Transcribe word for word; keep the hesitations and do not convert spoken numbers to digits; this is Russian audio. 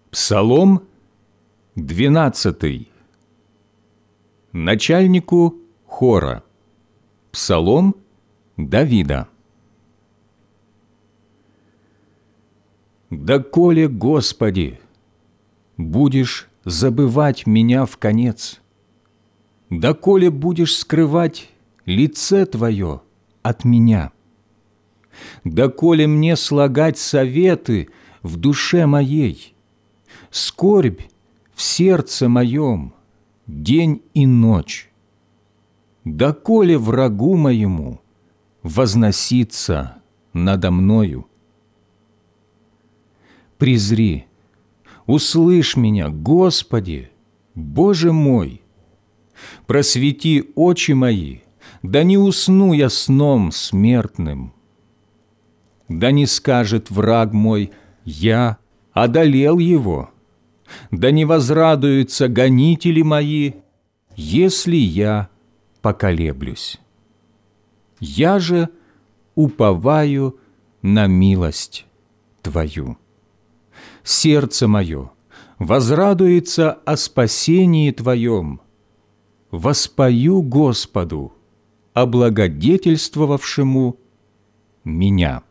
Псалом двенадцатый. Начальнику хора. Псалом Давида. «Доколе, Господи, будешь забывать меня вконец? Доколе будешь скрывать лице Твое от меня? Доколе мне слагать советы в душе моей, скорбь в сердце моем день и ночь? Доколе врагу моему возноситься надо мною? Презри, услышь меня, Господи, Боже мой! Просвети очи мои, да не усну я сном смертным. Да не скажет враг мой: я одолел его. Да не возрадуются гонители мои, если я поколеблюсь. Я же уповаю на милость Твою. Сердце мое возрадуется о спасении Твоем. Воспою Господу, облагодетельствовавшему меня».